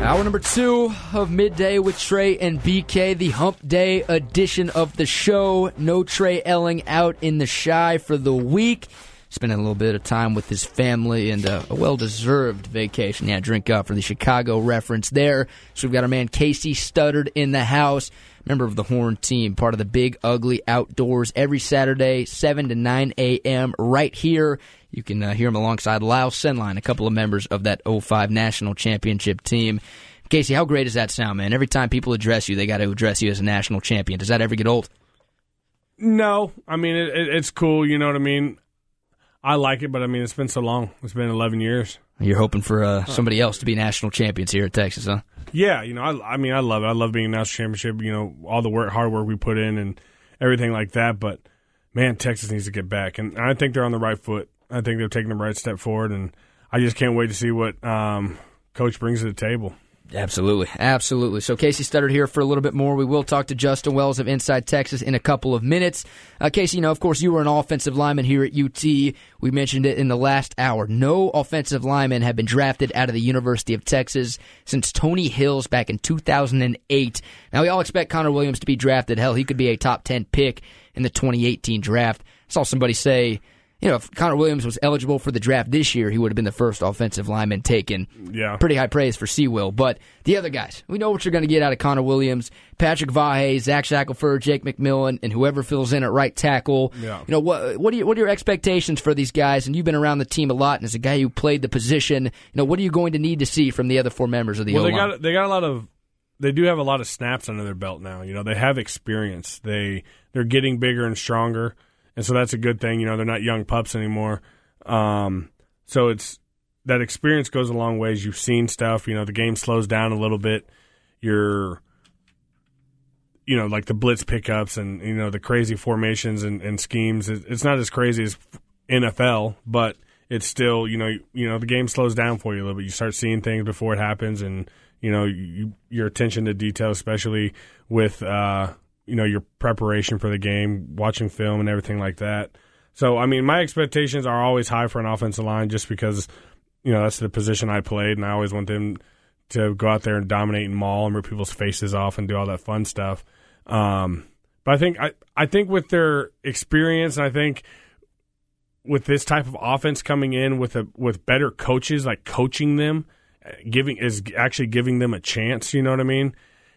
Hour number 2 of Midday with Trey and BK, the Hump Day edition of the show. No Trey Elling out in the Chi for the week. Spending a little bit of time with his family and a well-deserved vacation. Yeah, drink up for the Chicago reference there. So we've got our man Casey Studdard in the house, member of the Horn team, part of the Big Ugly Outdoors every Saturday, 7 to 9 a.m. right here. You can hear him alongside Lyle Senline, a couple of members of that 05 National Championship team. Casey, how great does that sound, man? Every time people address you, they got to address you as a national champion. Does that ever get old? No. I mean, it's cool, you know what I mean? I like it, but I mean, it's been so long. It's been 11 years. You're hoping for somebody else to be national champions here at Texas, huh? Yeah, you know, I mean, I love it. I love being a national championship, you know, all the hard work we put in and everything like that. But, man, Texas needs to get back. And I think they're on the right foot. I think they're taking the right step forward, and I just can't wait to see what Coach brings to the table. Absolutely, absolutely. So Casey Studdard here for a little bit more. We will talk to Justin Wells of Inside Texas in a couple of minutes. Casey, you know, of course, you were an offensive lineman here at UT. We mentioned it in the last hour. No offensive linemen have been drafted out of the University of Texas since Tony Hills back in 2008. Now, we all expect Connor Williams to be drafted. Hell, he could be a top 10 pick in the 2018 draft. I saw somebody say, you know, if Connor Williams was eligible for the draft this year, he would have been the first offensive lineman taken. Yeah. Pretty high praise for Sewell. But the other guys, we know what you're going to get out of Connor Williams, Patrick Vahe, Zach Shackelford, Jake McMillan, and whoever fills in at right tackle. Yeah. You know, what are your expectations for these guys? And you've been around the team a lot, and as a guy who played the position, you know, what are you going to need to see from the other four members of the O-line? They do have a lot of snaps under their belt now. You know, they have experience. They're getting bigger and stronger. And so that's a good thing. You know, they're not young pups anymore. So it's that experience goes a long ways. You've seen stuff. You know, the game slows down a little bit. You're, you know, like the blitz pickups and, you know, the crazy formations and schemes. It's not as crazy as NFL, but it's still, you know, the game slows down for you a little bit. You start seeing things before it happens, and, you know, your attention to detail, especially with you know, your preparation for the game, watching film and everything like that. So, I mean, my expectations are always high for an offensive line just because, you know, that's the position I played, and I always want them to go out there and dominate and maul and rip people's faces off and do all that fun stuff. But I think with their experience, and I think with this type of offense coming in with better coaches, like coaching them, giving them a chance, you know what I mean?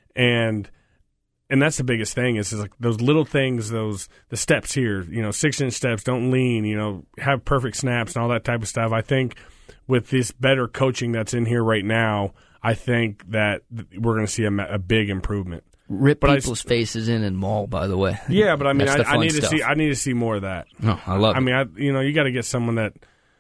And that's the biggest thing is like those little things, the steps here, you know, 6-inch steps, don't lean, you know, have perfect snaps and all that type of stuff. I think with this better coaching that's in here right now, I think that we're going to see a big improvement. Rip people's faces in and maul, by the way. Yeah, but I mean, I need stuff. to see more of that. Oh, I love it. I mean, you know, you got to get someone that,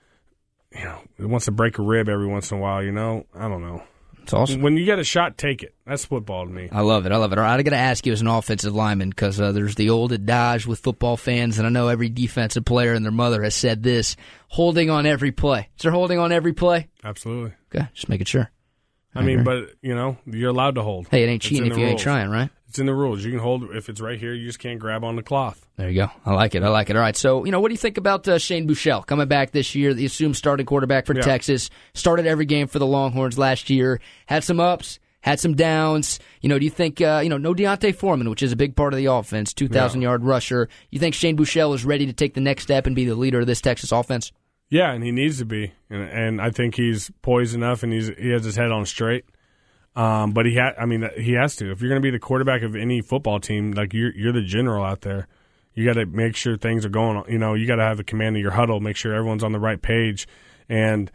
you know, wants to break a rib every once in a while. You know, I don't know. It's awesome. When you get a shot, take it. That's football to me. I love it. All right, I got to ask you as an offensive lineman because there's the old adage with football fans, and I know every defensive player and their mother has said this: holding on every play. Is there holding on every play? Absolutely. Okay, just making sure. I mean, but you know, you're allowed to hold. Hey, it ain't cheating if you ain't trying, right? It's in the rules. You can hold if it's right here. You just can't grab on the cloth. There you go. I like it. All right. So, you know, what do you think about Shane Buechele coming back this year? The assumed starting quarterback for Texas. Started every game for the Longhorns last year. Had some ups, had some downs. You know, do you think, no Deontay Foreman, which is a big part of the offense, 2,000-yard rusher. You think Shane Buechele is ready to take the next step and be the leader of this Texas offense? Yeah, and he needs to be. And I think he's poised enough and he has his head on straight. But he has to. If you're going to be the quarterback of any football team, like you're the general out there, you got to make sure things are going. You know, you got to have the command of your huddle, make sure everyone's on the right page, and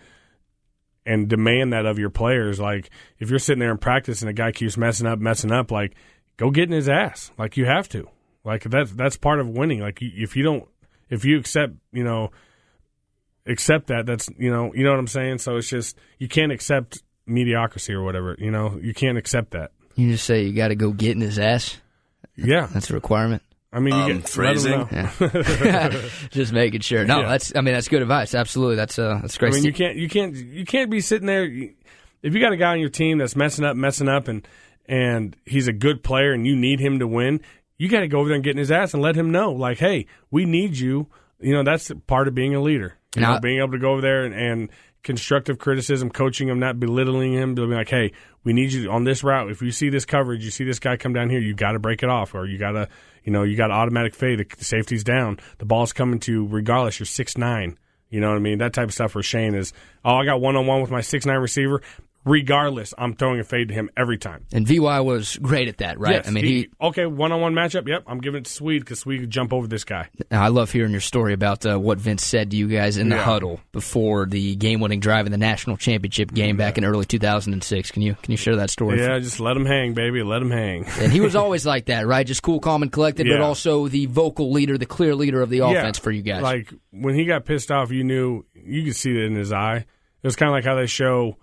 demand that of your players. Like if you're sitting there in practice and a guy keeps messing up, like go get in his ass. Like you have to. Like that's part of winning. Like if you accept that, that's you know what I'm saying. So it's just you can't accept mediocrity or whatever, you know, you can't accept that. You just say you got to go get in his ass. Yeah, that's a requirement. I mean, you get phrasing. Yeah. Just making sure. No, that's good advice. Absolutely, that's great. I mean, you can't be sitting there if you got a guy on your team that's messing up, and he's a good player, and you need him to win. You got to go over there and get in his ass and let him know, like, hey, we need you. You know, that's part of being a leader. You know, being able to go over there and constructive criticism, coaching him, not belittling him, being like, hey, we need you on this route. If you see this coverage, you see this guy come down here, you got to break it off, or you got to, you got automatic fade. The safety's down. The ball's coming to you regardless. You're 6'9". You know what I mean? That type of stuff for Shane is, I got one-on-one with my 6'9" receiver. Regardless, I'm throwing a fade to him every time. And VY was great at that, right? Yes, I mean, okay, one-on-one matchup, yep, I'm giving it to Swede because Swede could jump over this guy. I love hearing your story about what Vince said to you guys in the huddle before the game-winning drive in the national championship game back in early 2006. Can you share that story? Yeah, just let him hang, baby, let him hang. And he was always like that, right? Just cool, calm, and collected, but also the vocal leader, the clear leader of the offense for you guys. Like, when he got pissed off, you could see it in his eye. It was kind of like how they show,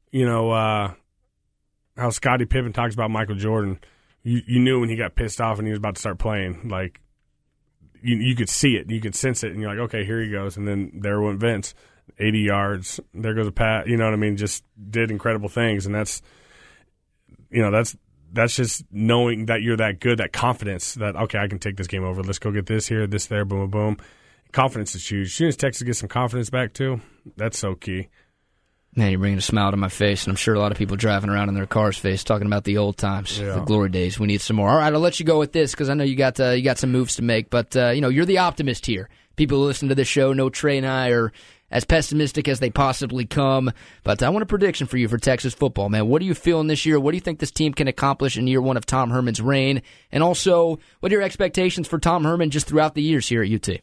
how Scottie Pippen talks about Michael Jordan. You knew when he got pissed off and he was about to start playing. Like, you could see it. You could sense it. And you're like, okay, here he goes. And then there went Vince. 80 yards. There goes a Pat. You know what I mean? Just did incredible things. And that's just knowing that you're that good, that confidence that, okay, I can take this game over. Let's go get this here, this there, boom, boom, boom. Confidence is huge. As soon as Texas gets some confidence back, too, that's so key. Man, you're bringing a smile to my face, and I'm sure a lot of people driving around in their cars' face talking about the old times, the glory days. We need some more. All right, I'll let you go with this because I know you got some moves to make, but you're the optimist here. People who listen to this show know Trey and I are as pessimistic as they possibly come, but I want a prediction for you for Texas football, man. What are you feeling this year? What do you think this team can accomplish in year one of Tom Herman's reign? And also, what are your expectations for Tom Herman just throughout the years here at UT?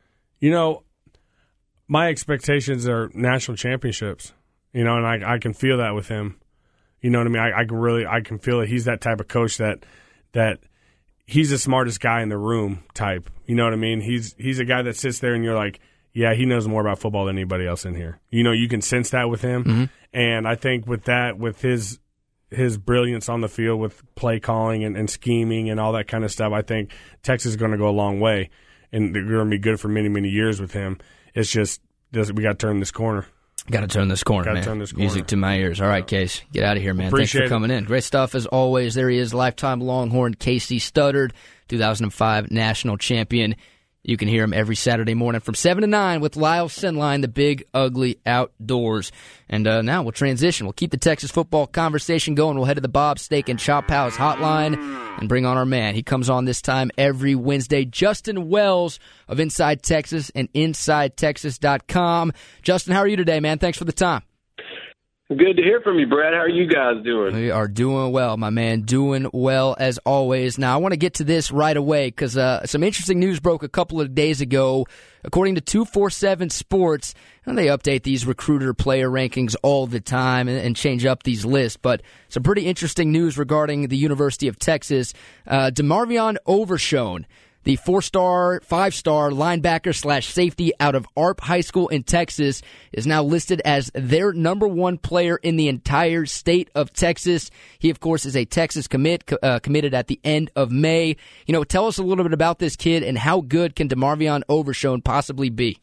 My expectations are national championships. And I can feel that with him. You know what I mean? I can feel that he's that type of coach that he's the smartest guy in the room type. You know what I mean? He's a guy that sits there and you're like, yeah, he knows more about football than anybody else in here. You can sense that with him. Mm-hmm. And I think with his brilliance on the field with play calling and scheming and all that kind of stuff, I think Texas is going to go a long way. And they're going to be good for many, many years with him. It's just we got to turn this corner. Got to turn this corner, man. Music to my ears. All right, Case, get out of here, man. Thanks for coming in. Great stuff as always. There he is, lifetime Longhorn Casey Studdard, 2005 national champion. You can hear him every Saturday morning from 7 to 9 with Lyle Senline, the Big Ugly Outdoors. And now we'll transition. We'll keep the Texas football conversation going. We'll head to the Bob Steak and Chop House hotline and bring on our man. He comes on this time every Wednesday, Justin Wells of Inside Texas and InsideTexas.com. Justin, how are you today, man? Thanks for the time. Good to hear from you, Brad. How are you guys doing? We are doing well, my man. Doing well as always. Now, I want to get to this right away because some interesting news broke a couple of days ago. According to 247 Sports, and they update these recruiter player rankings all the time and change up these lists, but some pretty interesting news regarding the University of Texas. DeMarvion Overshown, the 4-star, 5-star linebacker / safety out of Arp High School in Texas, is now listed as their number one player in the entire state of Texas. He, of course, is a Texas committed at the end of May. Tell us a little bit about this kid and how good can DeMarvion Overshown possibly be?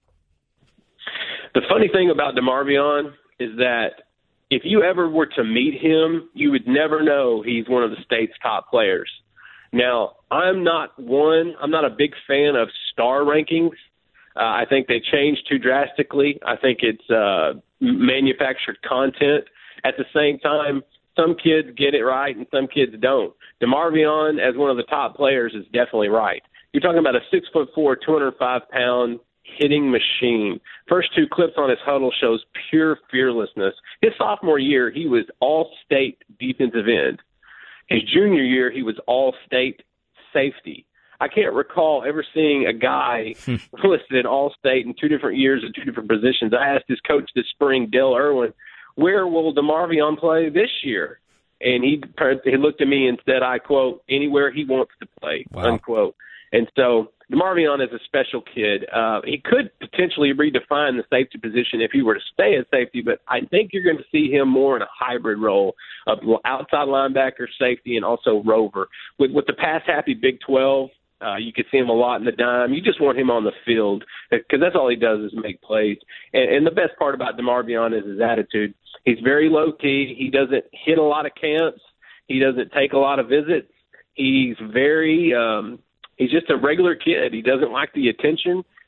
The funny thing about DeMarvion is that if you ever were to meet him, you would never know he's one of the state's top players. Now, I'm not a big fan of star rankings. I think they changed too drastically. I think it's manufactured content. At the same time, some kids get it right and some kids don't. DeMarvion, as one of the top players, is definitely right. You're talking about a 6'4", 205-pound hitting machine. First two clips on his huddle shows pure fearlessness. His sophomore year, he was all-state defensive end. His junior year, he was all-state safety. I can't recall ever seeing a guy listed all-state in 2 different years at 2 different positions. I asked his coach this spring, Dale Irwin, where will DeMarvion play this year? And he looked at me and said, I quote, anywhere he wants to play, unquote. And so DeMarvion is a special kid. He could potentially redefine the safety position if he were to stay at safety, but I think you're going to see him more in a hybrid role of outside linebacker, safety, and also rover. With the pass-happy Big 12, you could see him a lot in the dime. You just want him on the field because that's all he does is make plays. And the best part about DeMarvion is his attitude. He's very low-key. He doesn't hit a lot of camps. He doesn't take a lot of visits. He's very he's just a regular kid. He doesn't like the attention.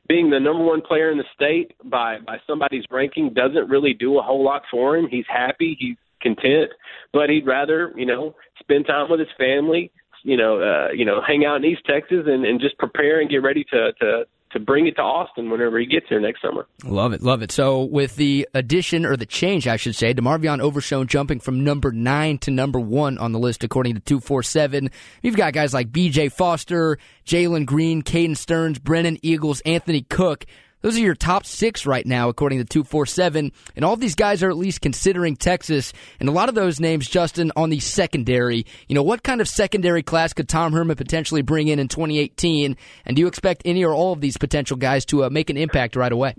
being the number one player in the state by somebody's ranking doesn't really do a whole lot for him. He's happy, he's content, but he'd rather, spend time with his family, hang out in East Texas and just prepare and get ready to bring it to Austin whenever he gets here next summer. Love it, love it. So with the addition, or the change, I should say, DeMarvion Overshown jumping from number 9 to number 1 on the list according to 247. You've got guys like B.J. Foster, Jalen Green, Caden Stearns, Brennan Eagles, Anthony Cook. Those are your top 6 right now, according to 247. And all of these guys are at least considering Texas. And a lot of those names, Justin, on the secondary. What kind of secondary class could Tom Herman potentially bring in 2018? And do you expect any or all of these potential guys to make an impact right away?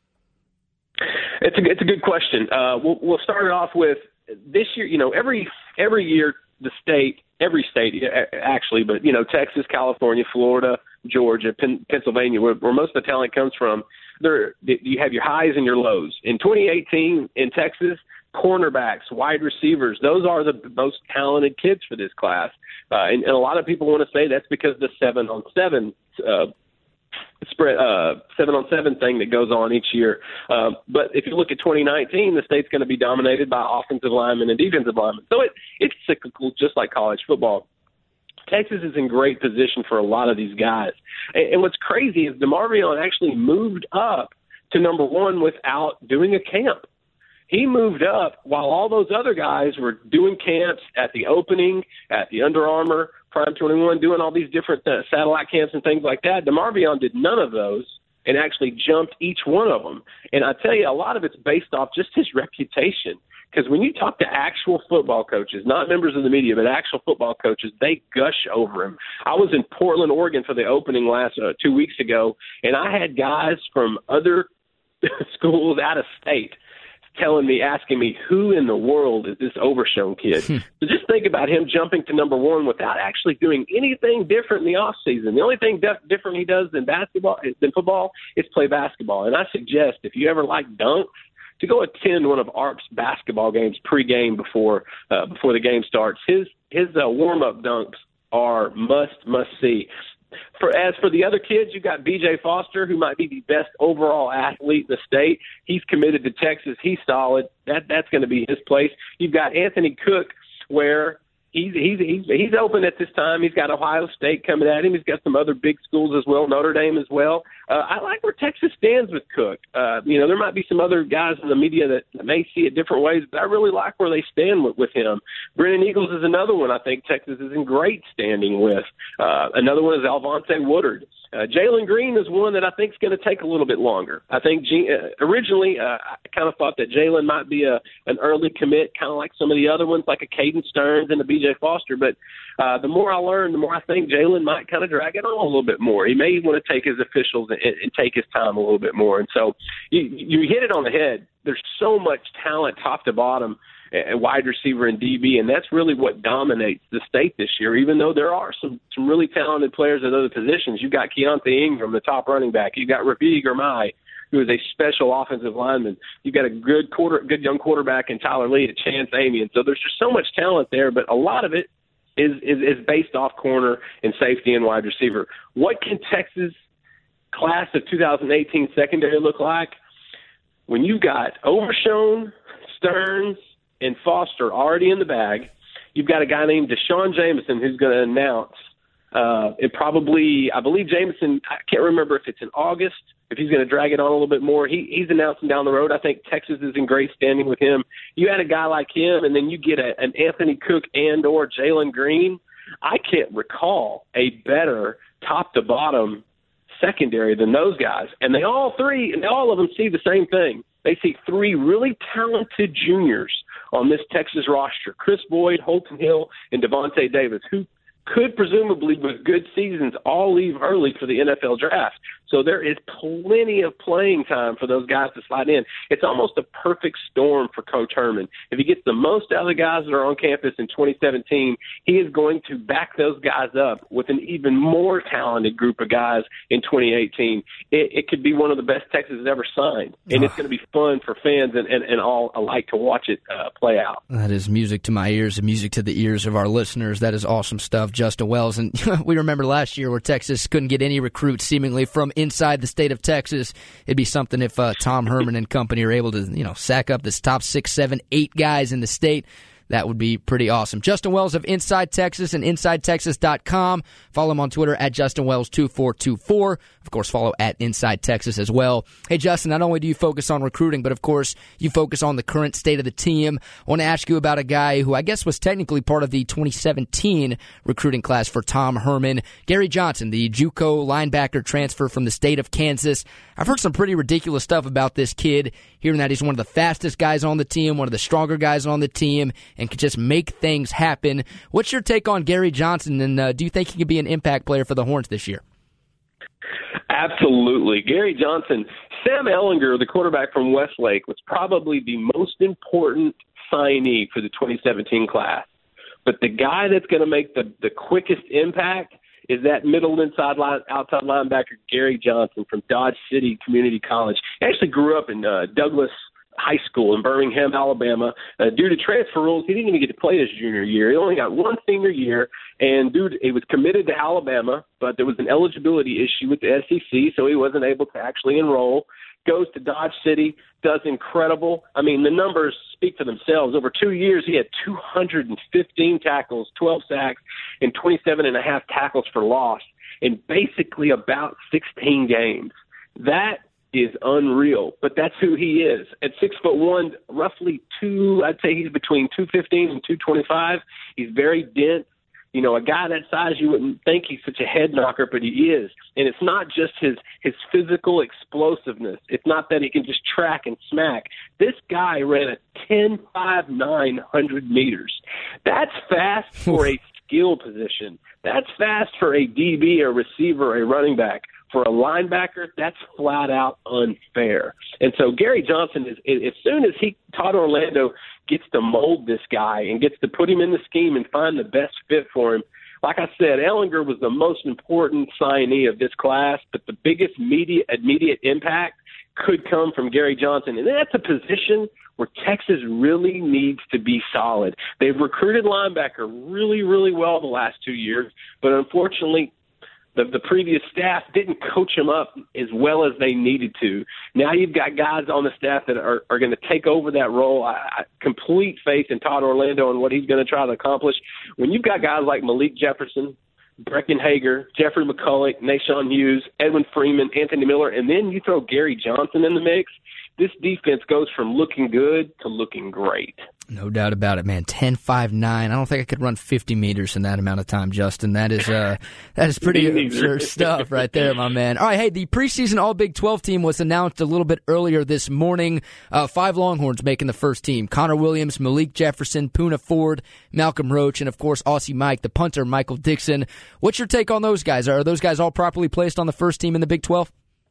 It's a good question. We'll start it off with this year. Every year the state, every state actually, but Texas, California, Florida, Georgia, Pennsylvania, where most of the talent comes from, you have your highs and your lows. In 2018 in Texas, cornerbacks, wide receivers, those are the most talented kids for this class. And a lot of people want to say that's because the 7-on-7 spread 7-on-7 thing that goes on each year. But if you look at 2019, the state's going to be dominated by offensive linemen and defensive linemen. So it's cyclical, just like college football. Texas is in great position for a lot of these guys. And what's crazy is DeMarvion actually moved up to number 1 without doing a camp. He moved up while all those other guys were doing camps at the opening, at the Under Armour, Prime 21, doing all these different satellite camps and things like that. DeMarvion did none of those and actually jumped each one of them. And I tell you, a lot of it's based off just his reputation. Because when you talk to actual football coaches, not members of the media, but actual football coaches, they gush over him. I was in Portland, Oregon for the opening last 2 weeks ago, and I had guys from other schools out of state asking me, who in the world is this Overshown kid? So just think about him jumping to number 1 without actually doing anything different in the offseason. The only thing different he does than football is play basketball. And I suggest if you ever like dunks, to go attend one of ARP's basketball games pregame before the game starts. His warm-up dunks are must see. As for the other kids, you've got B.J. Foster, who might be the best overall athlete in the state. He's committed to Texas. He's solid. That's going to be his place. You've got Anthony Cook, where he's open at this time. He's got Ohio State coming at him. He's got some other big schools as well, Notre Dame as well. I like where Texas stands with Cook. There might be some other guys in the media that may see it different ways, but I really like where they stand with him. Brennan Eagles is another one I think Texas is in great standing with. Another one is Alvonte Woodard. Jalen Green is one that I think is going to take a little bit longer. I think originally I kind of thought that Jalen might be an early commit, kind of like some of the other ones, like a Caden Stearns and a B.J. Foster. But the more I learn, the more I think Jalen might kind of drag it on a little bit more. He may want to take his officials and take his time a little bit more. And so you hit it on the head. There's so much talent top to bottom, a wide receiver and DB, and that's really what dominates the state this year, even though there are some really talented players at other positions. You've got Keontae Ingram, the top running back. You've got Rafi Girmay, who is a special offensive lineman. You've got a good young quarterback in Tyler Lee at Chance Amian. So there's just so much talent there, but a lot of it is based off corner and safety and wide receiver. What can Texas class of 2018 secondary look like? When you've got Overshown, Stearns, and Foster already in the bag, you've got a guy named Deshaun Jameson who's going to announce I believe Jameson, I can't remember if it's in August, if he's going to drag it on a little bit more. He's announcing down the road. I think Texas is in great standing with him. You add a guy like him, and then you get an Anthony Cook and or Jalen Green. I can't recall a better top-to-bottom secondary than those guys. And all of them see the same thing. They see 3 really talented juniors on this Texas roster, Chris Boyd, Holton Hill, and Devontae Davis, who could presumably, with good seasons, all leave early for the NFL draft. So there is plenty of playing time for those guys to slide in. It's almost a perfect storm for Coach Herman. If he gets the most out of the guys that are on campus in 2017, he is going to back those guys up with an even more talented group of guys in 2018. It could be one of the best Texas has ever signed, and it's going to be fun for fans and all alike to watch it play out. That is music to my ears and music to the ears of our listeners. That is awesome stuff, Justin Wells. And we remember last year where Texas couldn't get any recruits seemingly from inside the state of Texas. It'd be something if Tom Herman and company are able to, sack up this top 6, 7, 8 guys in the state. That would be pretty awesome. Justin Wells of Inside Texas and InsideTexas.com. Follow him on Twitter at JustinWells2424. Of course, follow at Inside Texas as well. Hey, Justin, not only do you focus on recruiting, but of course, you focus on the current state of the team. I want to ask you about a guy who I guess was technically part of the 2017 recruiting class for Tom Herman, Gary Johnson, the JUCO linebacker transfer from the state of Kansas. I've heard some pretty ridiculous stuff about this kid, hearing that he's one of the fastest guys on the team, one of the stronger guys on the team, and can just make things happen. What's your take on Gary Johnson, and do you think he could be an impact player for the Horns this year? Absolutely. Gary Johnson, Sam Ehlinger, the quarterback from Westlake, was probably the most important signee for the 2017 class. But the guy that's going to make the quickest impact is that middle outside linebacker, Gary Johnson from Dodge City Community College. He actually grew up in Douglas High School in Birmingham, Alabama. Due to transfer rules, he didn't even get to play his junior year. He only got one senior year, and he was committed to Alabama, but there was an eligibility issue with the SEC, so he wasn't able to actually enroll. Goes to Dodge City, does incredible. I mean, the numbers speak for themselves. Over 2 years, he had 215 tackles, 12 sacks, and 27.5 tackles for loss in basically about 16 games. That is unreal, but that's who he is. At 6'1", roughly I'd say he's between 215 and 225. He's very dense. A guy that size, you wouldn't think he's such a head knocker, but he is. And it's not just his physical explosiveness. It's not that he can just track and smack. This guy ran a 10.5 900 meters. That's fast for a skill position. That's fast for a DB, a receiver, a running back. For a linebacker, that's flat out unfair. And so Gary Johnson, as soon as Todd Orlando gets to mold this guy and gets to put him in the scheme and find the best fit for him, like I said, Ehlinger was the most important signee of this class, but the biggest immediate impact could come from Gary Johnson. And that's a position where Texas really needs to be solid. They've recruited linebacker really, really well the last 2 years, but unfortunately, the previous staff didn't coach him up as well as they needed to. Now you've got guys on the staff that are going to take over that role. I complete faith in Todd Orlando and what he's going to try to accomplish. When you've got guys like Malik Jefferson, Brecken Hager, Jeffrey McCulloch, Nashawn Hughes, Edwin Freeman, Anthony Miller, and then you throw Gary Johnson in the mix, this defense goes from looking good to looking great. No doubt about it, man. 10.59. I don't think I could run 50 meters in that amount of time, Justin. That is pretty absurd stuff right there, my man. All right, hey, the preseason All-Big 12 team was announced a little bit earlier this morning. 5 Longhorns making the first team. Connor Williams, Malik Jefferson, Poona Ford, Malcolm Roach, and, of course, Aussie Mike, the punter, Michael Dixon. What's your take on those guys? Are those guys all properly placed on the first team in the Big 12?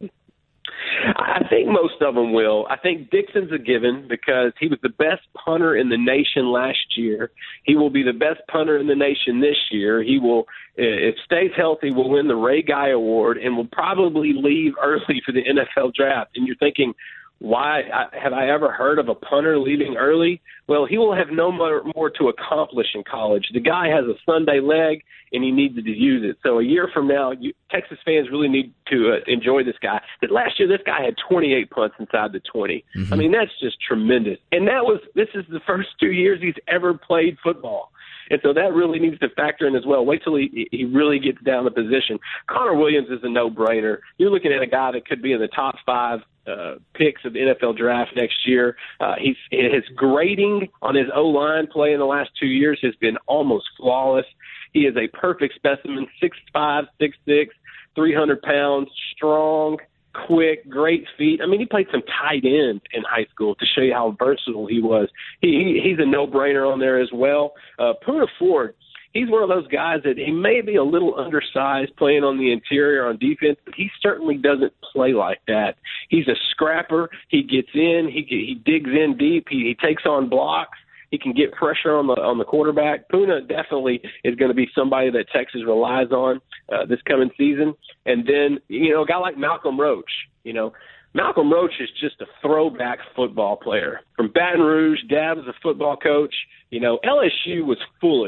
I think most of them will. I think Dixon's a given because he was the best punter in the nation last year. He will be the best punter in the nation this year. He will, if stays healthy, will win the Ray Guy Award and will probably leave early for the NFL draft. And you're thinking, why have I ever heard of a punter leaving early? Well, he will have no more to accomplish in college. The guy has a Sunday leg, and he needs to use it. So a year from now, Texas fans really need to enjoy this guy. But last year, this guy had 28 punts inside the 20. Mm-hmm. I mean, that's just tremendous. And this is the first 2 years he's ever played football. And so that really needs to factor in as well. Wait till he really gets down the position. Connor Williams is a no-brainer. You're looking at a guy that could be in the top 5 picks of the NFL draft next year. His grading on his O-line play in the last 2 years has been almost flawless. He is a perfect specimen, 6'5", 6'6", 300 pounds, strong, quick, great feet. I mean, he played some tight end in high school to show you how versatile he was. He's a no-brainer on there as well. Poona Ford, he's one of those guys that he may be a little undersized playing on the interior on defense, but he certainly doesn't play like that. He's a scrapper. He gets in. He digs in deep. He takes on blocks. He can get pressure on the quarterback. Poona definitely is going to be somebody that Texas relies on this coming season. And then, a guy like Malcolm Roach. Malcolm Roach is just a throwback football player. From Baton Rouge, Dad was a football coach. LSU was foolish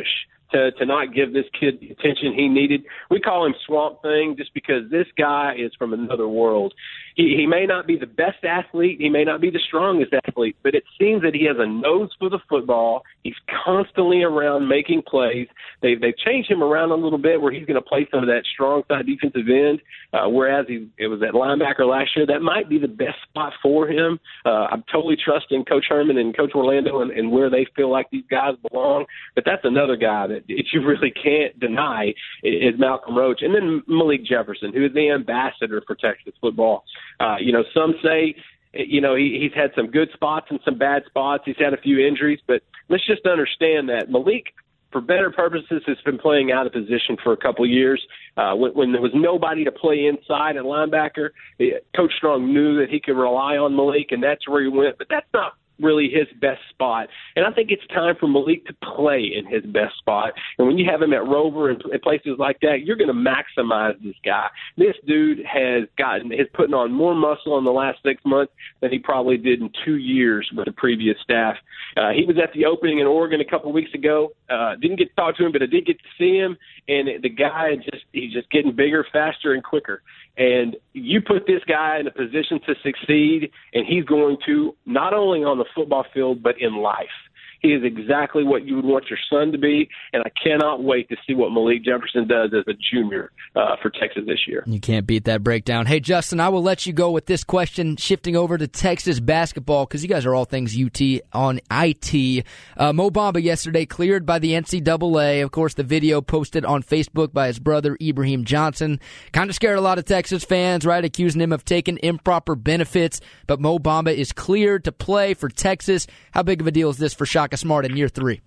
to not give this kid the attention he needed. We call him Swamp Thing just because this guy is from another world. He may not be the best athlete. He may not be the strongest athlete, but it seems that he has a nose for the football. He's constantly around making plays. They've changed him around a little bit where he's going to play some of that strong side defensive end, whereas it was at linebacker last year. That might be the best spot for him. I'm totally trusting Coach Herman and Coach Orlando and where they feel like these guys belong. But that's another guy that you really can't deny is Malcolm Roach. And then Malik Jefferson, who is the ambassador for Texas football. Some say, he's had some good spots and some bad spots. He's had a few injuries, but let's just understand that Malik, for better purposes, has been playing out of position for a couple of years. When there was nobody to play inside at linebacker, Coach Strong knew that he could rely on Malik, and that's where he went. But that's not really his best spot. And I think it's time for Malik to play in his best spot. And when you have him at Rover and places like that, you're going to maximize this guy. This dude is putting on more muscle in the last 6 months than he probably did in 2 years with the previous staff. He was at the opening in Oregon a couple of weeks ago. Didn't get to talk to him, but I did get to see him. And the guy he's just getting bigger, faster, and quicker. And you put this guy in a position to succeed, and he's going to, not only on the football field, but in life. He is exactly what you would want your son to be, and I cannot wait to see what Malik Jefferson does as a junior for Texas this year. You can't beat that breakdown. Hey, Justin, I will let you go with this question, shifting over to Texas basketball, because you guys are all things UT on IT. Mo Bamba yesterday cleared by the NCAA. Of course, the video posted on Facebook by his brother, Ibrahim Johnson. Kind of scared a lot of Texas fans, right, accusing him of taking improper benefits. But Mo Bamba is cleared to play for Texas. How big of a deal is this for Shaka Smart in year 3?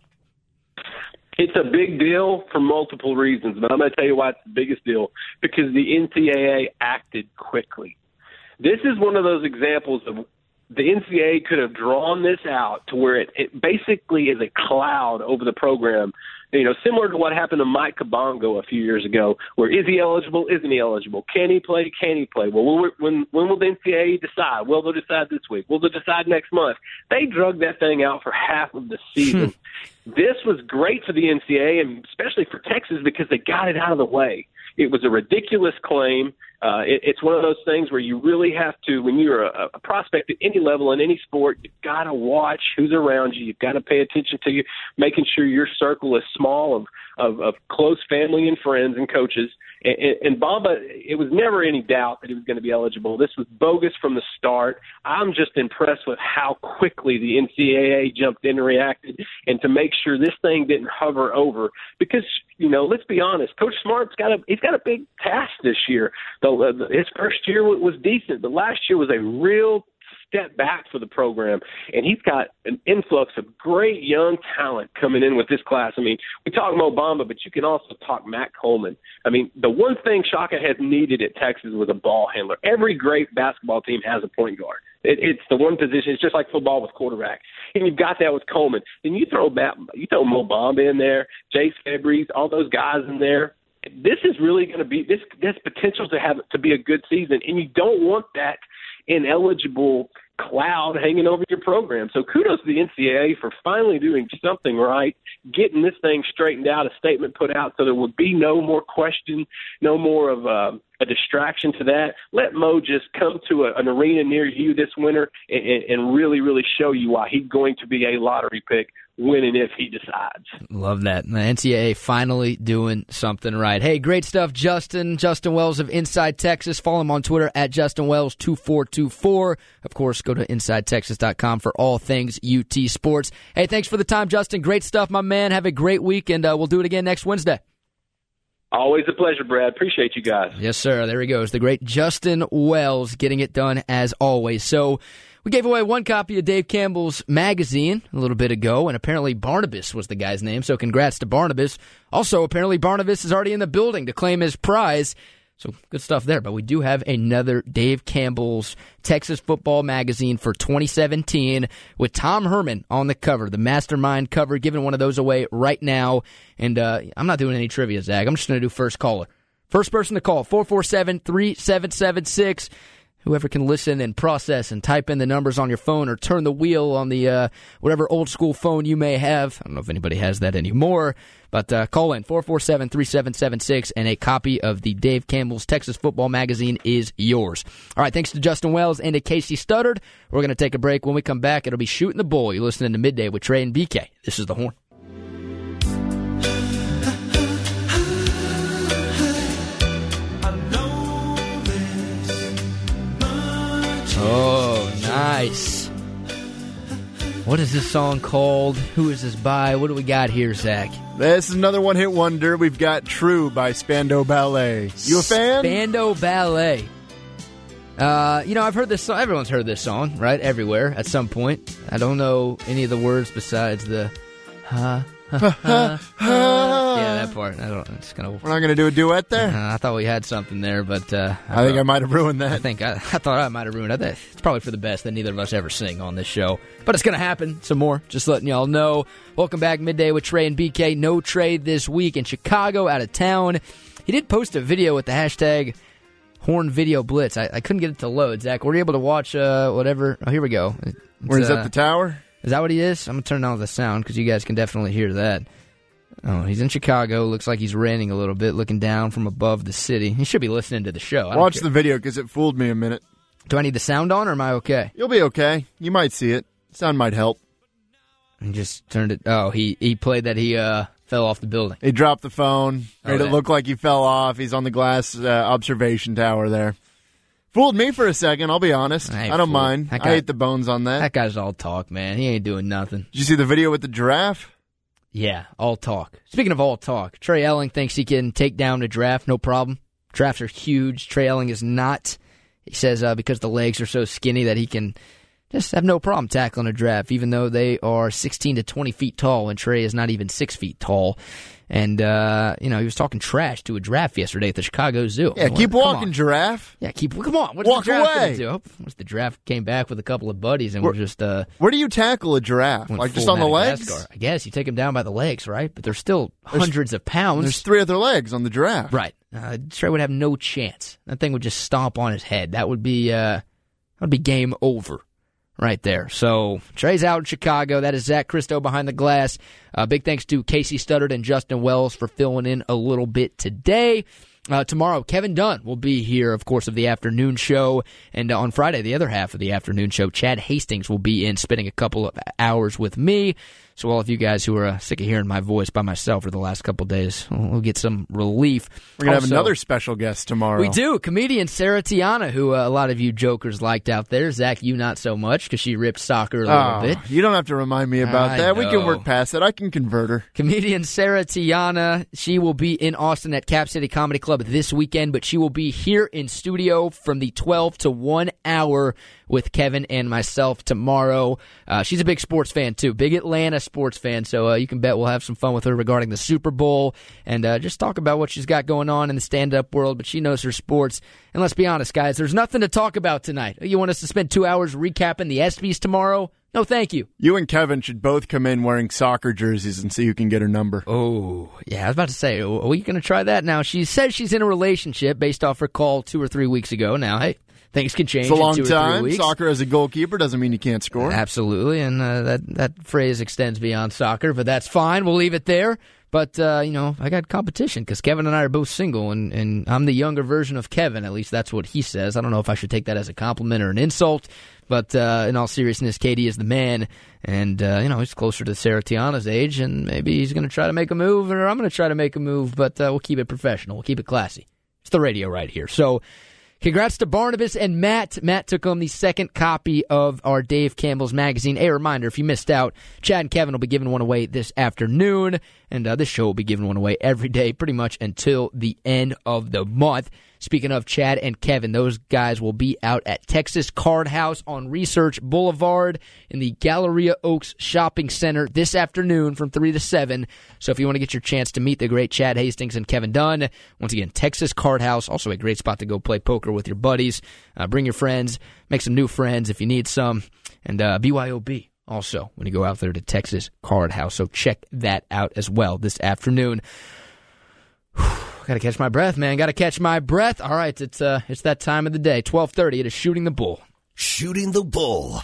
It's a big deal for multiple reasons, but I'm going to tell you why it's the biggest deal, because the NCAA acted quickly. This is one of those examples of the NCAA could have drawn this out to where it basically is a cloud over the program, similar to what happened to Mike Kabongo a few years ago, where is he eligible, isn't he eligible? Can he play, can he play? Well, when will the NCAA decide? Well, they'll decide this week. Will they decide next month? They drug that thing out for half of the season. This was great for the NCAA, and especially for Texas, because they got it out of the way. It was a ridiculous claim. It's one of those things where you really have to, when you're a prospect at any level in any sport, you've got to watch who's around you. You've got to pay attention to you, making sure your circle is small of close family and friends and coaches. And Bamba, it was never any doubt that he was going to be eligible. This was bogus from the start. I'm just impressed with how quickly the NCAA jumped in and reacted, and to make sure this thing didn't hover over. Because, let's be honest, Coach Smart's got a big task this year. His first year was decent, but last year was a real step back for the program, and he's got an influx of great young talent coming in with this class. I mean, we talk Mo Bamba, but you can also talk Matt Coleman. I mean, the one thing Shaka has needed at Texas was a ball handler. Every great basketball team has a point guard. It's the one position. It's just like football with quarterback, and you've got that with Coleman. Then you throw Mo Bamba in there, Jace Febres, all those guys in there. This is really going to be this potential to be a good season, and you don't want that ineligible cloud hanging over your program. So kudos to the NCAA for finally doing something right, getting this thing straightened out, a statement put out so there would be no more question, no more of a distraction to that. Let Mo just come to an arena near you this winter and really, really show you why he's going to be a lottery pick when and if he decides. Love that. The NCAA finally doing something right. Hey, great stuff, Justin. Justin Wells of Inside Texas. Follow him on Twitter at JustinWells2424. Of course, go to InsideTexas.com for all things UT sports. Hey, thanks for the time, Justin. Great stuff, my man. Have a great week, and we'll do it again next Wednesday. Always a pleasure, Brad. Appreciate you guys. Yes, sir. There he goes. The great Justin Wells getting it done as always. So we gave away one copy of Dave Campbell's magazine a little bit ago, and apparently Barnabas was the guy's name, so congrats to Barnabas. Also, apparently Barnabas is already in the building to claim his prize. So good stuff there. But we do have another Dave Campbell's Texas Football Magazine for 2017 with Tom Herman on the cover, the mastermind cover, giving one of those away right now. And I'm not doing any trivia, Zach. I'm just going to do first caller. First person to call, 447-3776. whoever can listen and process and type in the numbers on your phone or turn the wheel on the whatever old school phone you may have. I don't know if anybody has that anymore, but call in 447-3776 and a copy of the Dave Campbell's Texas Football Magazine is yours. All right, thanks to Justin Wells and to Casey Studdard. We're going to take a break. When we come back, it'll be Shooting the Bull. You're listening to Midday with Trey and BK. This is The Horn. Oh, nice. What is this song called? Who is this by? What do we got here, Zach? This is another one-hit wonder. We've got True by Spandau Ballet. You a fan? Spandau Ballet. I've heard this song. Everyone's heard this song, right? Everywhere at some point. I don't know any of the words besides the yeah, that part. It's kind of. We're not going to do a duet there. I thought we had something there, but I think I might have ruined that. I thought I might have ruined it. It's probably for the best that neither of us ever sing on this show, but it's going to happen some more. Just letting y'all know. Welcome back, Midday with Trey and BK. No Trey this week in Chicago, out of town. He did post a video with the hashtag Horn Video Blitz. I couldn't get it to load. Zach, were you able to watch whatever? Oh, here we go. Where he's at the tower? Is that what he is? I'm going to turn on the sound because you guys can definitely hear that. Oh, he's in Chicago. Looks like he's ranting a little bit, looking down from above the city. He should be listening to the show. Watch the video because it fooled me a minute. Do I need the sound on or am I okay? You'll be okay. You might see it. Sound might help. He just turned it. Oh, he played that he fell off the building. He dropped the phone. Made it look like he fell off. He's on the glass observation tower there. Fooled me for a second, I'll be honest. I don't mind. I hate the bones on that. That guy's all talk, man. He ain't doing nothing. Did you see the video with the giraffe? Yeah, all talk. Speaking of all talk, Trey Elling thinks he can take down a giraffe, no problem. Giraffes are huge. Trey Elling is not. He says because the legs are so skinny that he can just have no problem tackling a giraffe, even though they are 16 to 20 feet tall, and Trey is not even 6 feet tall. And, he was talking trash to a giraffe yesterday at the Chicago Zoo. Yeah, keep walking, giraffe. Yeah, come on. What's Walk the giraffe away. Gonna do? The giraffe came back with a couple of buddies and we're just... Where do you tackle a giraffe? Like just on the legs? I guess you take them down by the legs, right? But they're still hundreds of pounds. There's 3 other legs on the giraffe. Right. Trey would have no chance. That thing would just stomp on his head. That would be game over. Right there. So, Trey's out in Chicago. That is Zach Christo behind the glass. Big thanks to Casey Studdard and Justin Wells for filling in a little bit today. Tomorrow, Kevin Dunn will be here, of course, of the afternoon show. And on Friday, the other half of the afternoon show, Chad Hastings will be in, spending a couple of hours with me. So all of you guys who are sick of hearing my voice by myself for the last couple of days, we'll get some relief. We're going to have another special guest tomorrow. We do. Comedian Sarah Tiana, who a lot of you jokers liked out there. Zach, you not so much because she ripped soccer a little bit. You don't have to remind me about that. We can work past it. I can convert her. Comedian Sarah Tiana, she will be in Austin at Cap City Comedy Club this weekend, but she will be here in studio from the 12 to 1 hour with Kevin and myself tomorrow. She's a big sports fan, too. Big Atlanta sports fan, so you can bet we'll have some fun with her regarding the Super Bowl and just talk about what she's got going on in the stand-up world, but she knows her sports. And let's be honest, guys, there's nothing to talk about tonight. You want us to spend 2 hours recapping the ESPYs tomorrow? No, thank you. You and Kevin should both come in wearing soccer jerseys and see who can get her number. Oh, yeah, I was about to say, are we going to try that? Now, she says she's in a relationship based off her call 2 or 3 weeks ago. Now, hey, things can change in 2 or 3 weeks. It's a long time. Soccer as a goalkeeper doesn't mean you can't score. Absolutely, and that phrase extends beyond soccer, but that's fine. We'll leave it there. But, I got competition because Kevin and I are both single, and I'm the younger version of Kevin. At least that's what he says. I don't know if I should take that as a compliment or an insult, but in all seriousness, Katie is the man, and, he's closer to Sarah Tiana's age, and maybe he's going to try to make a move, or I'm going to try to make a move, but we'll keep it professional. We'll keep it classy. It's the radio right here. So, congrats to Barnabas and Matt. Matt took home the second copy of our Dave Campbell's magazine. A reminder, if you missed out, Chad and Kevin will be giving one away this afternoon, and this show will be giving one away every day pretty much until the end of the month. Speaking of Chad and Kevin, those guys will be out at Texas Card House on Research Boulevard in the Galleria Oaks Shopping Center this afternoon from 3 to 7. So if you want to get your chance to meet the great Chad Hastings and Kevin Dunn, once again, Texas Card House, also a great spot to go play poker with your buddies. Bring your friends, make some new friends if you need some, and BYOB also when you go out there to Texas Card House. So check that out as well this afternoon. Gotta catch my breath, man. Gotta catch my breath. All right, it's that time of the day. 12:30. It is Shooting the Bull. Shooting the Bull.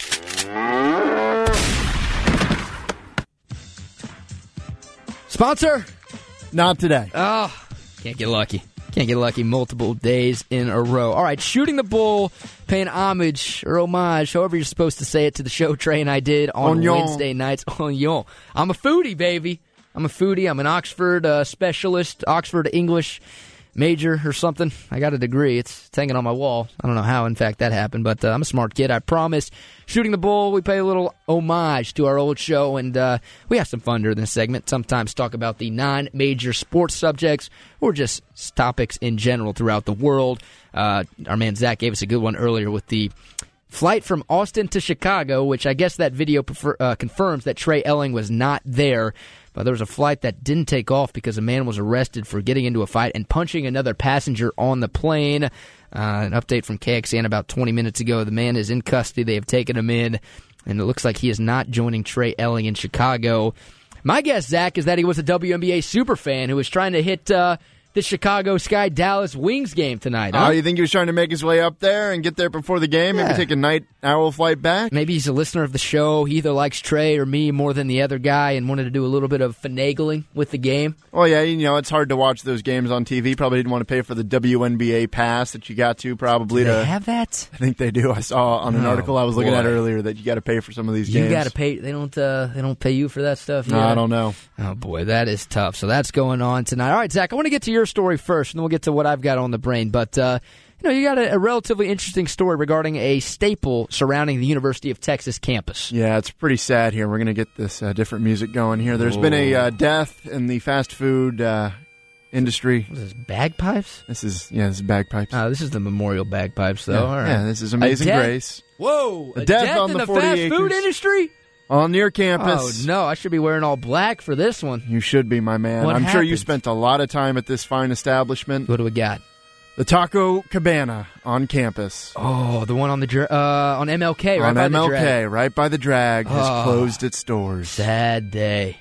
Sponsor? Not today. Oh, can't get lucky. Can't get lucky multiple days in a row. All right, Shooting the Bull, paying homage or homage, however you're supposed to say it, to the show Trey and I did on Wednesday nights. I'm a foodie, baby. I'm a foodie. I'm an Oxford specialist, Oxford English major or something. I got a degree. It's hanging on my wall. I don't know how, in fact, that happened, but I'm a smart kid, I promise. Shooting the Bull, we pay a little homage to our old show, and we have some fun during this segment. Sometimes talk about the non-major sports subjects or just topics in general throughout the world. Our man Zach gave us a good one earlier with the flight from Austin to Chicago, which I guess that video confirms that Trey Elling was not there. But there was a flight that didn't take off because a man was arrested for getting into a fight and punching another passenger on the plane. An update from KXAN about 20 minutes ago. The man is in custody. They have taken him in, and it looks like he is not joining Trey Elling in Chicago. My guess, Zach, is that he was a WNBA superfan who was trying to hit the Chicago Sky Dallas Wings game tonight. Huh? Oh, you think he was trying to make his way up there and get there before the game? Yeah. Maybe take a night owl flight back? Maybe he's a listener of the show. He either likes Trey or me more than the other guy and wanted to do a little bit of finagling with the game. Well, yeah, it's hard to watch those games on TV. Probably didn't want to pay for the WNBA pass that you got to probably. Do they have that? I think they do. I saw on an article I was looking at earlier that you got to pay for some of these games. You got to pay. They don't pay you for that stuff. No, I don't know. Oh boy, that is tough. So that's going on tonight. All right, Zach, I want to get to your story first, and then we'll get to what I've got on the brain. But you got a relatively interesting story regarding a staple surrounding the University of Texas campus. Yeah, it's pretty sad here. We're going to get this different music going here. There's been a death in the fast food industry. What is this, bagpipes? This is bagpipes. This is the memorial bagpipes, though. Yeah, all right. Yeah, this is Amazing Grace. Whoa, a death on in the the fast 40 food acres. industry? On your campus. Oh, no, I should be wearing all black for this one. You should be, my man. What I'm sure you happened? spent a lot of time at this fine establishment. What do we got? The Taco Cabana on campus. Oh, the one on the on MLK, right on by MLK, the drag. right by the drag, has closed its doors. Sad day.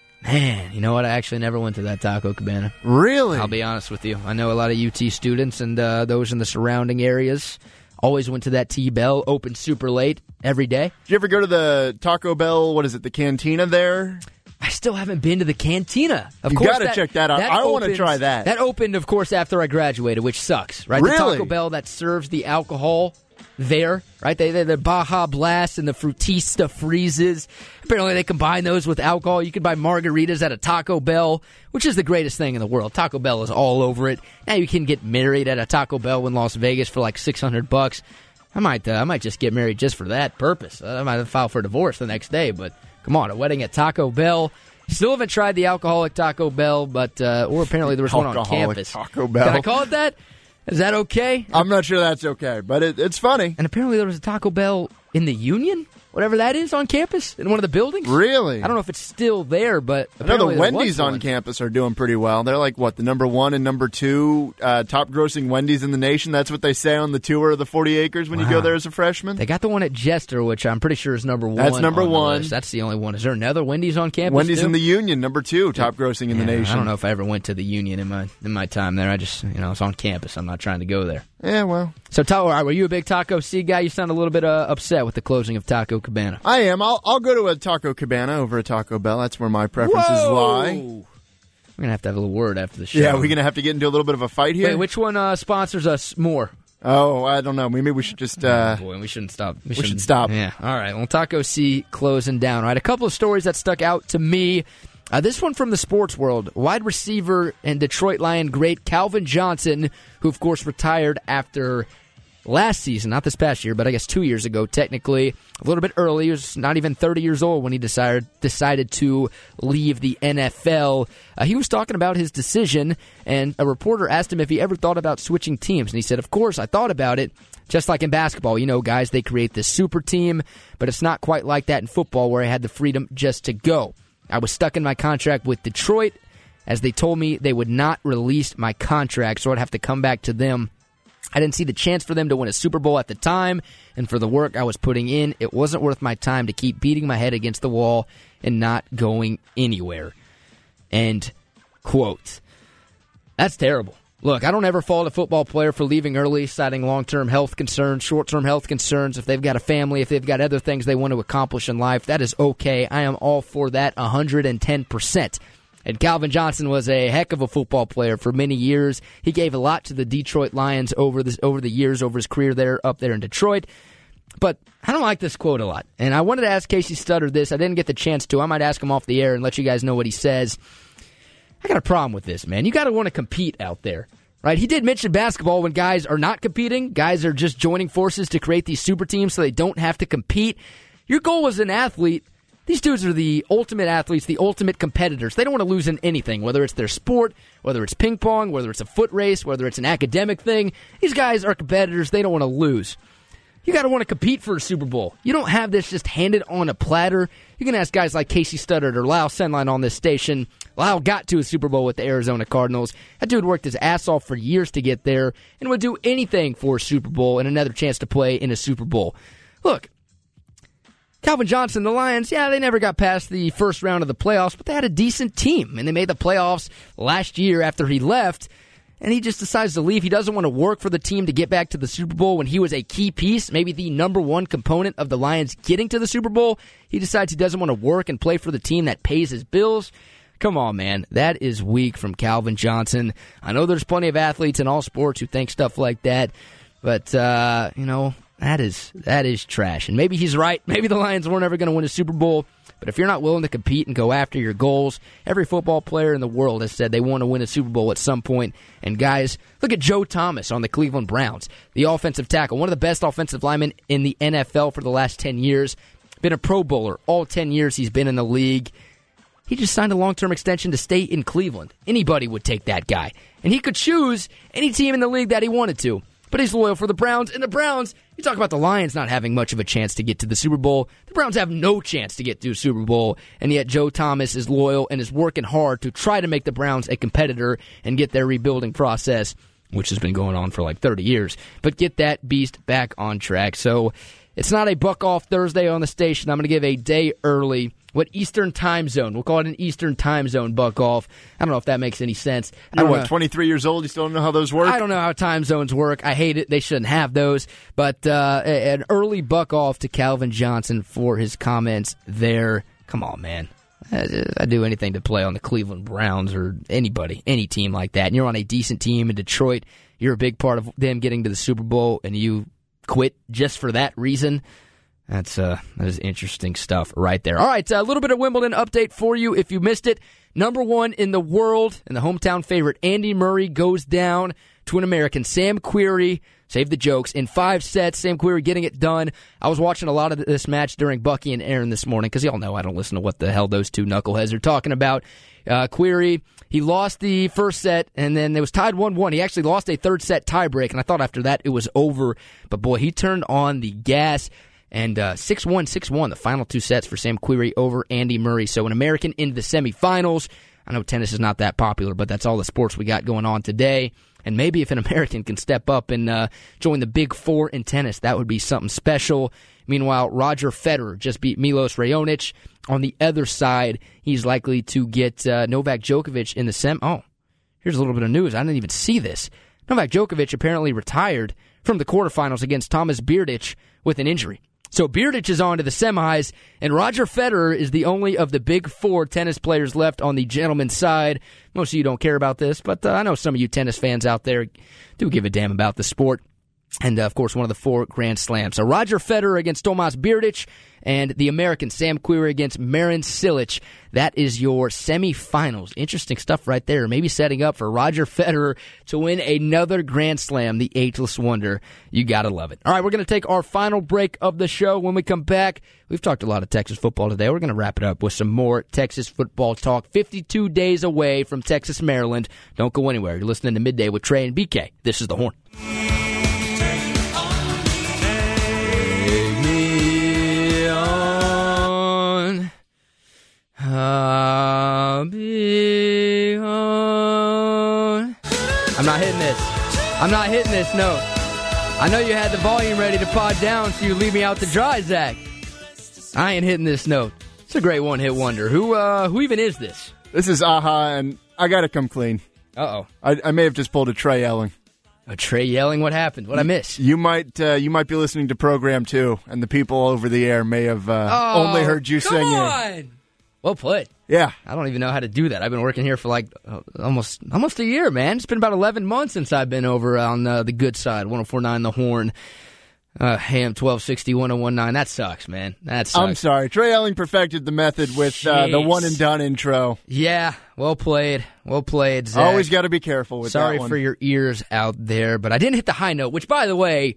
Man, you know what? I actually never went to that Taco Cabana. Really? I'll be honest with you. I know a lot of UT students and those in the surrounding areas. Always went to that T-Bell, open super late every day. Did you ever go to the Taco Bell, what is it, the cantina there? I still haven't been to the cantina. You got to check that out. I want to try that. That opened, of course, after I graduated, which sucks, right? Really? The Taco Bell that serves the alcohol there, right? The Baja Blast and the Frutista Freezes. Apparently they combine those with alcohol. You can buy margaritas at a Taco Bell, which is the greatest thing in the world. Taco Bell is all over it. Now you can get married at a Taco Bell in Las Vegas for like $600. I might just get married just for that purpose. I might file for divorce the next day, but come on, a wedding at Taco Bell. Still haven't tried the alcoholic Taco Bell, but or apparently there was one on campus. Taco Bell. Can I call it that? Is that okay? I'm not sure that's okay, but it's funny. And apparently there was a Taco Bell in the Union, whatever that is, on campus, in one of the buildings. Really? I don't know if it's still there, but I know apparently the Wendy's there was on one. campus are doing pretty well. They're like, what, the number 1 and number 2 top-grossing Wendy's in the nation? That's what they say on the tour of the 40 acres when you go there as a freshman? They got the one at Jester, which I'm pretty sure is number 1. That's number 1. That's the only one. Is there another Wendy's on campus? Wendy's too? in the Union, number 2, top-grossing in the nation. I don't know if I ever went to the Union in my time there. I just, it's on campus. I'm not trying to go there. Yeah, well. So, all right, were you a big Taco C guy? You sound a little bit upset with the closing of Taco Cabana. I am. I'll go to a Taco Cabana over a Taco Bell. That's where my preferences lie. We're going to have a little word after the show. Yeah, we're going to have to get into a little bit of a fight here. Wait, which one sponsors us more? Oh, I don't know. Maybe we should just... boy, we shouldn't stop. We should stop. Yeah, all right. Well, Taco C closing down. All right, a couple of stories that stuck out to me. This one from the sports world. Wide receiver and Detroit Lion great Calvin Johnson, who, of course, retired after last season, not this past year, but I guess 2 years ago, technically, a little bit early. He was not even 30 years old when he decided to leave the NFL. He was talking about his decision, and a reporter asked him if he ever thought about switching teams, and he said, of course, I thought about it. Just like in basketball, guys, they create this super team, but it's not quite like that in football where I had the freedom just to go. I was stuck in my contract with Detroit, as they told me they would not release my contract, so I'd have to come back to them. I didn't see the chance for them to win a Super Bowl at the time, and for the work I was putting in, it wasn't worth my time to keep beating my head against the wall and not going anywhere. End quote. That's terrible. Look, I don't ever fault a football player for leaving early, citing long-term health concerns, short-term health concerns. If they've got a family, if they've got other things they want to accomplish in life, that is okay. I am all for that 110%. And Calvin Johnson was a heck of a football player for many years. He gave a lot to the Detroit Lions over the years, over his career up there in Detroit. But I don't like this quote a lot. And I wanted to ask Casey Studdard this. I didn't get the chance to. I might ask him off the air and let you guys know what he says. I got a problem with this, man. You got to want to compete out there, right? He did mention basketball when guys are not competing. Guys are just joining forces to create these super teams so they don't have to compete. Your goal as an athlete, these dudes are the ultimate athletes, the ultimate competitors. They don't want to lose in anything, whether it's their sport, whether it's ping pong, whether it's a foot race, whether it's an academic thing. These guys are competitors. They don't want to lose. You got to want to compete for a Super Bowl. You don't have this just handed on a platter. You can ask guys like Casey Studdard or Lyle Senline on this station. Lyle got to a Super Bowl with the Arizona Cardinals. That dude worked his ass off for years to get there and would do anything for a Super Bowl and another chance to play in a Super Bowl. Look, Calvin Johnson, the Lions, yeah, they never got past the first round of the playoffs, but they had a decent team, and they made the playoffs last year after he left. And he just decides to leave. He doesn't want to work for the team to get back to the Super Bowl when he was a key piece, maybe the number one component of the Lions getting to the Super Bowl. He decides he doesn't want to work and play for the team that pays his bills. Come on, man. That is weak from Calvin Johnson. I know there's plenty of athletes in all sports who think stuff like that, but, that is trash. And maybe he's right. Maybe the Lions weren't ever going to win a Super Bowl. But if you're not willing to compete and go after your goals, every football player in the world has said they want to win a Super Bowl at some point. And guys, look at Joe Thomas on the Cleveland Browns, the offensive tackle, one of the best offensive linemen in the NFL for the last 10 years. Been a Pro Bowler all 10 years he's been in the league. He just signed a long-term extension to stay in Cleveland. Anybody would take that guy. And he could choose any team in the league that he wanted to. But he's loyal for the Browns. And the Browns, you talk about the Lions not having much of a chance to get to the Super Bowl. The Browns have no chance to get to a Super Bowl. And yet Joe Thomas is loyal and is working hard to try to make the Browns a competitor and get their rebuilding process, which has been going on for like 30 years, but get that beast back on track. So it's not a buck off Thursday on the station. I'm going to give a day early. What Eastern time zone? We'll call it an Eastern time zone buck off. I don't know if that makes any sense. You're 23 years old? You still don't know how those work? I don't know how time zones work. I hate it. They shouldn't have those. But an early buck off to Calvin Johnson for his comments there. Come on, man. I'd do anything to play on the Cleveland Browns or anybody, any team like that. And you're on a decent team in Detroit. You're a big part of them getting to the Super Bowl, and you quit just for that reason. That is interesting stuff right there. All right, a little bit of Wimbledon update for you if you missed it. Number one in the world and the hometown favorite, Andy Murray, goes down to an American, Sam Querrey. Save the jokes. In 5 sets, Sam Querrey getting it done. I was watching a lot of this match during Bucky and Aaron this morning because y'all know I don't listen to what the hell those two knuckleheads are talking about. Querrey, he lost the first set, and then it was tied 1-1. He actually lost a third set tiebreak, and I thought after that it was over. But, boy, he turned on the gas. And 6-1, 6-1, the final 2 sets for Sam Querrey over Andy Murray. So an American into the semifinals. I know tennis is not that popular, but that's all the sports we got going on today. And maybe if an American can step up and join the Big Four in tennis, that would be something special. Meanwhile, Roger Federer just beat Milos Raonic. On the other side, he's likely to get Novak Djokovic in the Oh, here's a little bit of news. I didn't even see this. Novak Djokovic apparently retired from the quarterfinals against Thomas Berdych with an injury. So Berdych is on to the semis, and Roger Federer is the only of the Big Four tennis players left on the gentleman's side. Most of you don't care about this, but I know some of you tennis fans out there do give a damn about the sport. And, of course, one of the 4 Grand Slams. So Roger Federer against Tomas Berdych and the American Sam Querrey against Marin Cilic. That is your semifinals. Interesting stuff right there. Maybe setting up for Roger Federer to win another Grand Slam, the ageless wonder. You got to love it. All right, we're going to take our final break of the show. When we come back, we've talked a lot of Texas football today. We're going to wrap it up with some more Texas football talk. 52 days away from Texas, Maryland. Don't go anywhere. You're listening to Midday with Trey and BK. This is The Horn. I'm not hitting this note. I know you had the volume ready to pod down so you leave me out to dry, Zach. I ain't hitting this note. It's a great one-hit wonder. Who even is this? This is Aha, and I gotta come clean. Uh-oh. I may have just pulled a Trey Elling. A Trey Yelling? What happened? What'd I miss? You might be listening to Program 2, and the people over the air may have only heard you singing. Come on! Well put. Yeah. I don't even know how to do that. I've been working here for like almost a year, man. It's been about 11 months since I've been over on the good side, 104.9 The Horn. Ham 1260 1019. That sucks, man. That sucks. I'm sorry. Trey Elling perfected the method with the one and done intro. Yeah, well played. Well played, Zach. Always got to be careful with that one. Sorry for your ears out there, but I didn't hit the high note, which, by the way,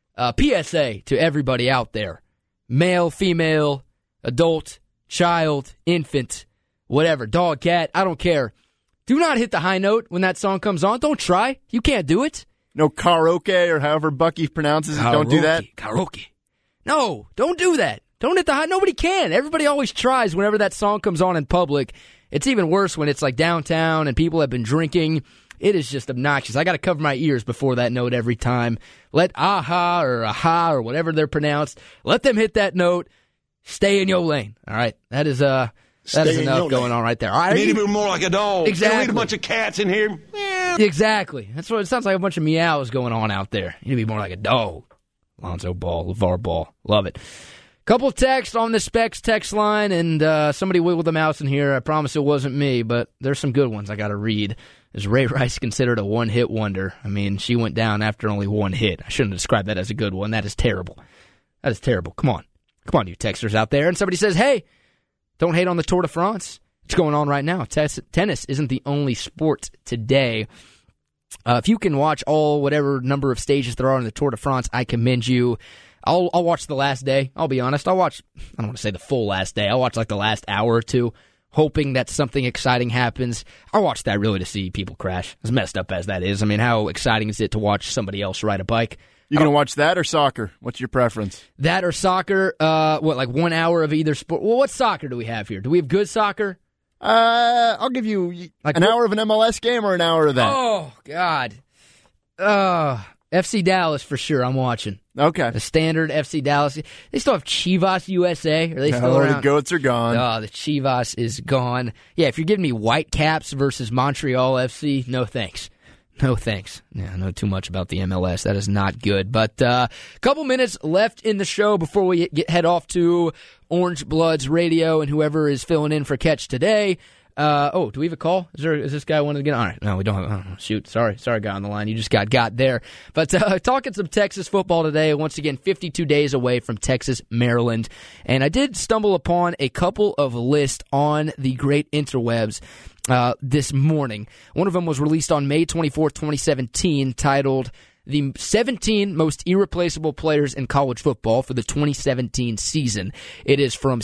PSA to everybody out there. Male, female, adult, child, infant, whatever, dog, cat, I don't care. Do not hit the high note when that song comes on. Don't try. You can't do it. No karaoke or however Bucky pronounces it. Don't do that. Karaoke. No, don't do that. Don't hit the high. Nobody can. Everybody always tries whenever that song comes on in public. It's even worse when it's like downtown and people have been drinking. It is just obnoxious. I got to cover my ears before that note every time. Let aha or aha or whatever they're pronounced. Let them hit that note. Stay in your lane. All right. That is enough going on right there. All right. You need to be more like a dog. Exactly. You need a bunch of cats in here. Exactly. That's what it sounds like. A bunch of meows going on out there. You need to be more like a dog. Lonzo Ball, LeVar Ball. Love it. Couple texts on the Specs text line, and somebody wiggled the mouse in here. I promise it wasn't me, but there's some good ones I got to read. Is Ray Rice considered a one-hit wonder? I mean, she went down after only one hit. I shouldn't have described that as a good one. That is terrible. That is terrible. Come on, you texters out there. And somebody says, hey, don't hate on the Tour de France. It's going on right now. Tennis isn't the only sport today. If you can watch whatever number of stages there are in the Tour de France, I commend you. I'll watch the last day. I'll be honest. I don't want to say the full last day. I'll watch like the last hour or two, hoping that something exciting happens. I'll watch that really to see people crash, as messed up as that is. I mean, how exciting is it to watch somebody else ride a bike? You going to watch that or soccer? What's your preference? That or soccer? Like 1 hour of either sport? Well, what soccer do we have here? Do we have good soccer? I'll give you an hour of an MLS game or an hour of that. Oh, God. FC Dallas for sure. I'm watching. Okay. The standard FC Dallas. They still have Chivas USA? Are they still around? The goats are gone. Oh, the Chivas is gone. Yeah, if you're giving me Whitecaps versus Montreal FC, no thanks. No thanks. Yeah, I know too much about the MLS. That is not good. But a couple minutes left in the show before we head off to Orange Bloods Radio and whoever is filling in for Catch today. Do we have a call? Is this guy wanted to get on? All right, no, we don't. Shoot, sorry, guy on the line. You just got there. But talking some Texas football today. Once again, 52 days away from Texas, Maryland, and I did stumble upon a couple of lists on the great interwebs this morning. One of them was released on May 24, 2017, titled the 17 most irreplaceable players in college football for the 2017 season. It is from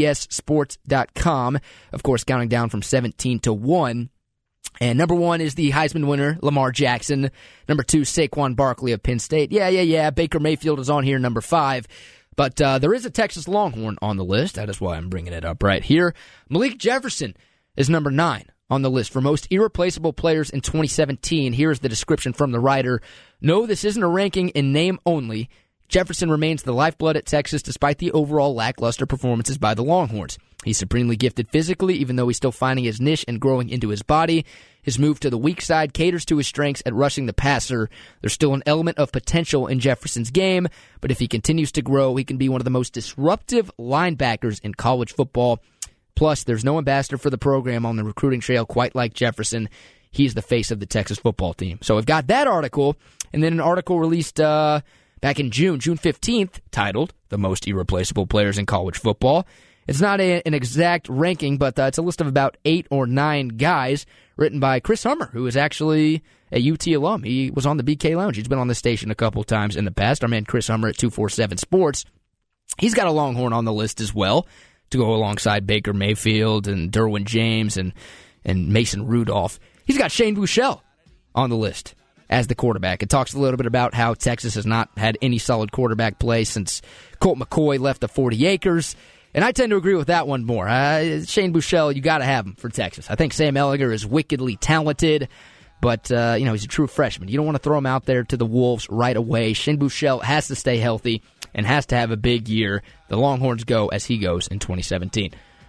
CBSSports.com, of course, counting down from 17 to 1. And number 1 is the Heisman winner, Lamar Jackson. Number 2, Saquon Barkley of Penn State. Yeah. Baker Mayfield is on here, number 5. But there is a Texas Longhorn on the list. That is why I'm bringing it up right here. Malik Jefferson is number 9 on the list for most irreplaceable players in 2017. Here's the description from the writer. No, this isn't a ranking in name only. Jefferson remains the lifeblood at Texas despite the overall lackluster performances by the Longhorns. He's supremely gifted physically, even though he's still finding his niche and growing into his body. His move to the weak side caters to his strengths at rushing the passer. There's still an element of potential in Jefferson's game, but if he continues to grow, he can be one of the most disruptive linebackers in college football. Plus, there's no ambassador for the program on the recruiting trail quite like Jefferson. He's the face of the Texas football team. So I've got that article, and then an article released back in June 15th, titled The Most Irreplaceable Players in College Football. It's not an exact ranking, but it's a list of about 8 or 9 guys written by Chris Hummer, who is actually a UT alum. He was on the BK Lounge. He's been on the station a couple times in the past. Our man Chris Hummer at 247 Sports. He's got a Longhorn on the list as well, to go alongside Baker Mayfield and Derwin James and Mason Rudolph. He's got Shane Buechele on the list as the quarterback. It talks a little bit about how Texas has not had any solid quarterback play since Colt McCoy left the 40 acres. And I tend to agree with that one more. Shane Buechele, you got to have him for Texas. I think Sam Ehlinger is wickedly talented, but he's a true freshman. You don't want to throw him out there to the Wolves right away. Shane Buechele has to stay healthy and has to have a big year. The Longhorns go as he goes in 2017.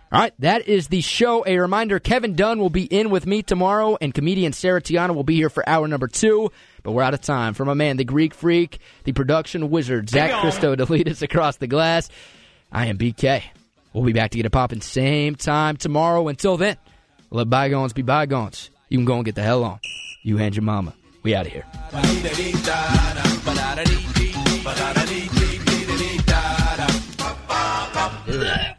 All right, that is the show. A reminder, Kevin Dunn will be in with me tomorrow, and comedian Sarah Tiana will be here for hour number 2. But we're out of time. For my man, the Greek Freak, the production wizard, Zach Christo, to lead us across the glass, I am BK. We'll be back to get it popping same time tomorrow. Until then, let bygones be bygones. You can go and get the hell on. You and your mama. We out of here.